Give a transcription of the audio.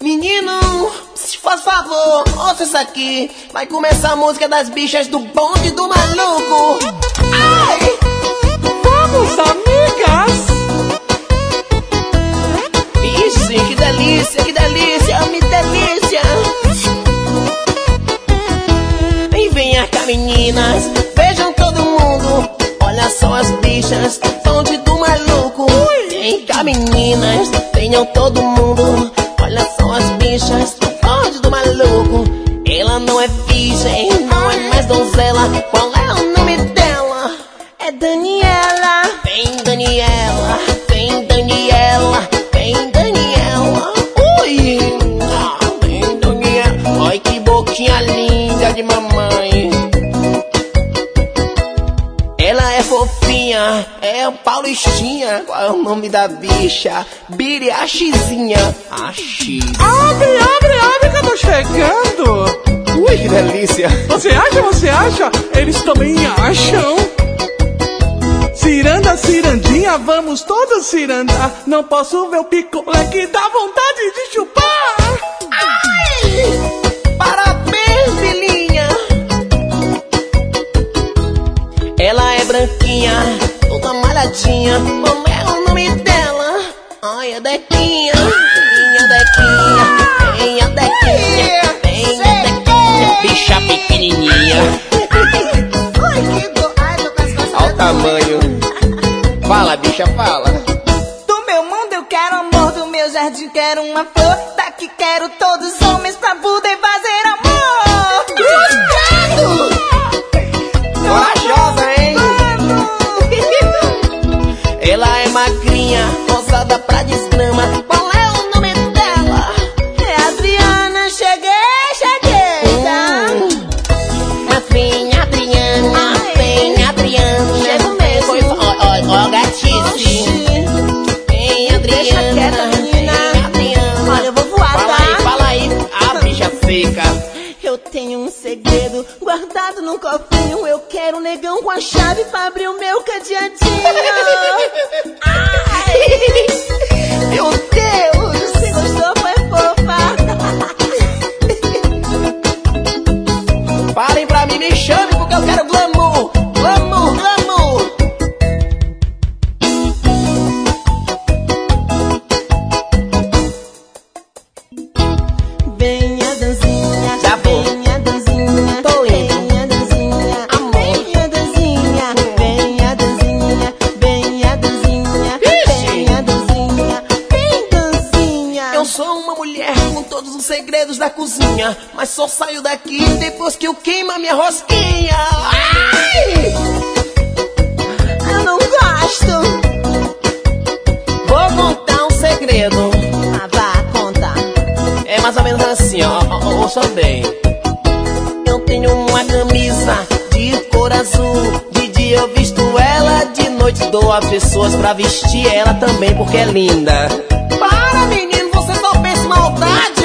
Menino, se faz favor, ouça isso aqui. Vai começar a música das bichas do bonde do maluco. Ai! Vamos, amigas! Ixi, que delícia, me delícia. E venha cá, meninas, vejam todo mundo. Olha só as bichas do bonde do maluco. Vem cá, meninas, venham todo mundo. Olha só as bichas do bonde do maluco. Ela não é virgem, não é mais donzela. Qual é o nome dela? É Daniela. Vem, Daniela, vem, Daniela, vem, Daniela. Ui! Vem, Daniela. Ai, que boquinha linda de mamãe. Ela é fofinha, é o Paulistinha. Qual é o nome da bicha? Biri, a Xizinha. A X. Abre que eu tô chegando. Ui, que delícia. Você acha? Eles também acham. Ciranda, cirandinha, vamos todos cirandar. Não posso ver o picolé que dá vontade de chupar. Ai! Parabéns, filhinha. Ela é branquinha, toda malhadinha. Como é o nome dela? Ai, a Dequinha. Minha Dequinha, vem a Dequinha, vem a Dequinha. Bicha pequenininha. Ai, que dor. Ai, tô com as costas. Olha o tamanho. Fala, bicha, fala. Do meu mundo eu quero amor, do meu jardim quero uma flor. Daqui quero todos os homens pra poder fazer amor. Corajosa, hein? Ela é magrinha, rosada pra desgrama. Qual é o nome dela? É Adriana, cheguei, tá? Vem, Adriana, vem, Adriana. Chego mesmo. Pois, ó, gatice. Vem, Adriana. Deixa quieta, menina. Vem, Adriana. Olha, eu vou voar, Fala aí, a bicha seca. Eu tenho um segredo guardado num cofrinho. Eu quero um negão com a chave pra abrir o meu cadeadinho. Ai! Meu Deus! Você gostou, foi fofa? Parem pra mim, me chame porque eu quero glamour. Glamour, glamour. Vem a dancinha, Já vou. vem a dancinha, Tô indo. vem a dancinha, Amor. vem a dancinha, vem a dancinha, vem a dancinha, Ixi. vem a dancinha, vem dancinha. Eu sou uma mulher com todos os segredos da cozinha, mas só saio daqui depois que eu queimo a minha rosquinha. Ai! Eu não gosto. Vou contar um segredo. Ah, vá, conta. É mais ou menos assim, ó, ouça bem. Eu tenho uma camisa de cor azul. De dia eu visto ela, de noite dou a pessoas pra vestir ela também, porque é linda. Para, menino, você só pensa em maldade.